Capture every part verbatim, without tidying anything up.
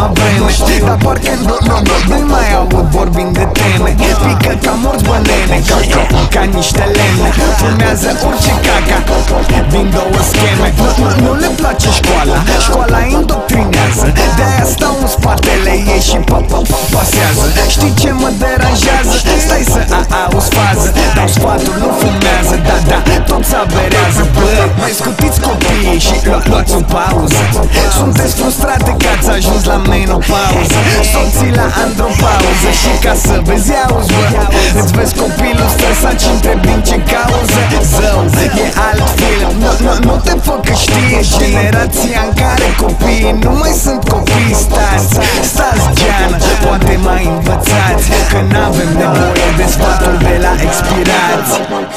vreme. Dar parcă nu, nu, nu, nu mai aud vorbind de teme. Pică ca morți bănene, ca, ca, ca niște lemne. Fumează orice caca din două scheme. Nu, nu, nu le place școala, școala indoctrinează. De-aia stau în spatele ei și pa, pa, pa, pasează. Știi ce mă deranjează? Stai să auzi fază. Dau sfaturi, nu fumează, da, da, tot s-averează. Bă, mai scutiți copiii și lu luați o pauză. Sunteți frustrate că ați ajuns la menopauză. Soții la andropauză și ca să vezi, auzi, bă, îți vezi copilul stresat și întrebi din ce cauză. Zău, e alt film, nu, nu, nu te fă că știe. Generația în care copiii nu mai sunt copii. Stați, stați geană, poate mai învățați că n-avem nevoie de sfaturi de la expirați.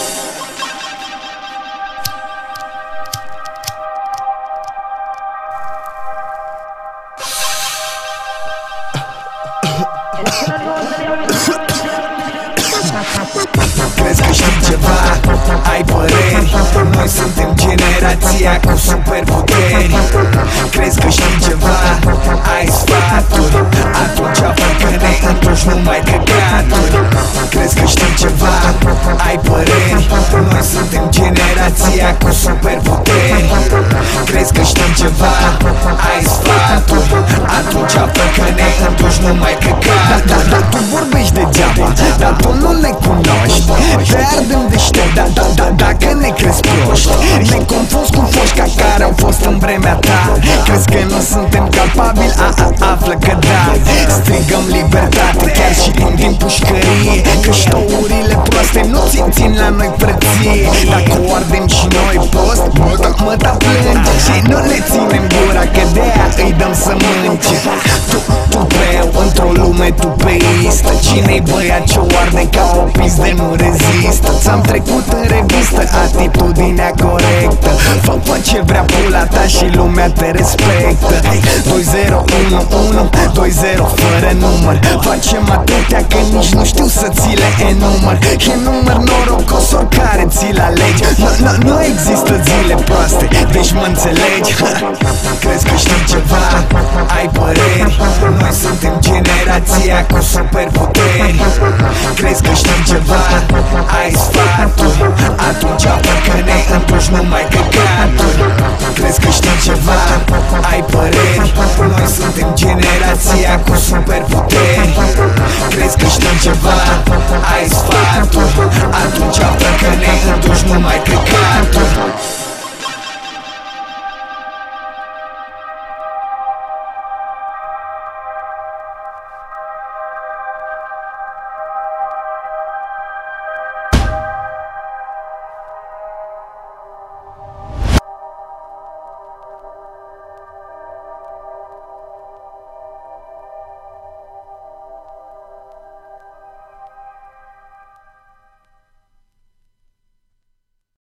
Crezi că știi ceva? Ai păreri? Noi suntem generația cu superputeri. Crezi că știi ceva? Ai sfaturi? Atunci fă că ne întorci numai căcaturi. Crezi că știi ceva? Ai păreri? Noi suntem generația cu superputeri. Crezi că știi ceva? Ai sfaturi? Atunci fă că ne întorci numai căcaturi. Dar da, tu vorbești degeaba, dar tu nu ne cunoști. Te ardem deștept, da, da, da, dacă ne crezi proști. Ne confunzi cu foșca care au fost în vremea ta. Crezi că nu suntem capabili? A, a, află că da. Strigăm libertate chiar și în timp pușcărie. Că ștourile proaste nu țin, țin la noi frăție. Dacă o ardem și noi post, mă, mă ta plânge. Și nu le ținem gura că de-aia îi dăm să mânce. Tu, tu beau într-o lume tupeistă. Cine-i băiat ce-o arde ca o pizdă nu rezistă. Ți-am trecut în revistă atitudinea corectă. Fă, fă ce vrea pula ta și lumea te respectă. Doi zero unu unu doi zero fără număr. Facem atâtea că nici nu știu să ți le enumăr. E număr norocos oricare ți-l alegi. Nu, nu există zile proaste, deci mă înțelegi. Crezi că știi ceva? Ai păreri? Noi suntem generația cu superputeri. Crezi că știi ceva? Ai sfaturi? Atunci fă că ne întorci numai căcaturi. Crezi că știi ceva? Ai păreri? Noi suntem generația cu superputeri.